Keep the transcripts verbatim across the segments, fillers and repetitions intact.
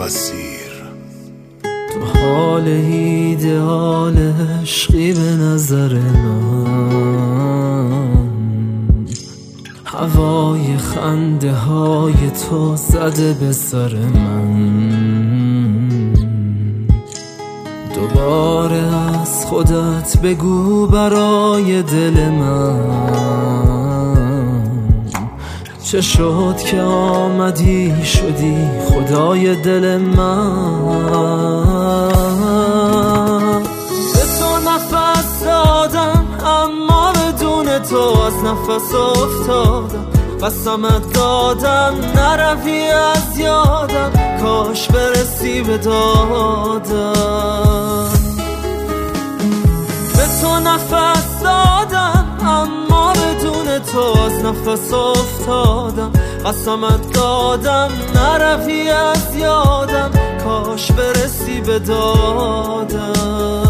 بصیر. تو حال ایدئال عشقی به نظر من، هوای خنده های تو زده به سر من. دوباره از خودت بگو برای دل من، چه شد که آمدی شدی خدای دل من. به تو نفس دادم اما بدون تو از نفس افتادم، قسمت دادم نروی از یادم، کاش برسی به دادم. به تو نفس دادم اما بدون تو از نفس افتادم، قسمت دادم نروی از یادم، کاش برسی به دادم.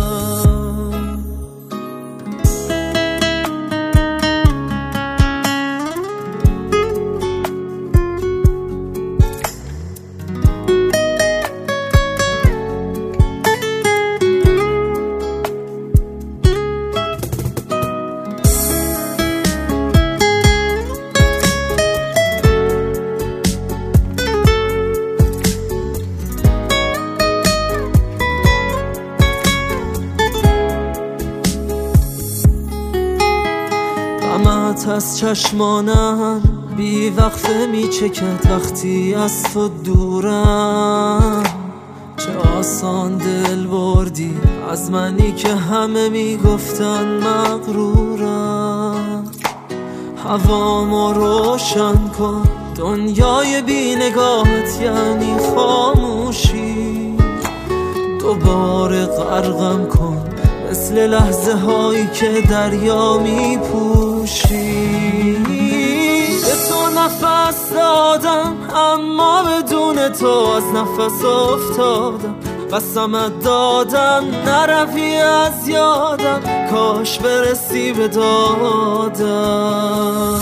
غمت از چشمانم بی وقفه می چکد وقتی از تو دورم. چه آسان دل بردی از منی که همه می گفتن مغرورم. هوامو روشن کن، دنیای بی نگاهت یعنی خاموشی. دوباره غرقم کن مثل لحظه هایی که دریا می پوشی. به تو نفس دادم اما بدون تو از نفس افتادم، قسمت دادم نروی از یادم، کاش برسی به دادم.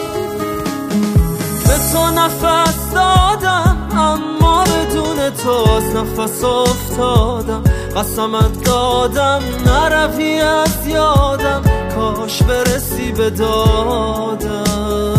به تو نفس دادم اما بدون تو از نفس افتادم، قسمت دادم نروی از یادم، کاش برسی به دادم.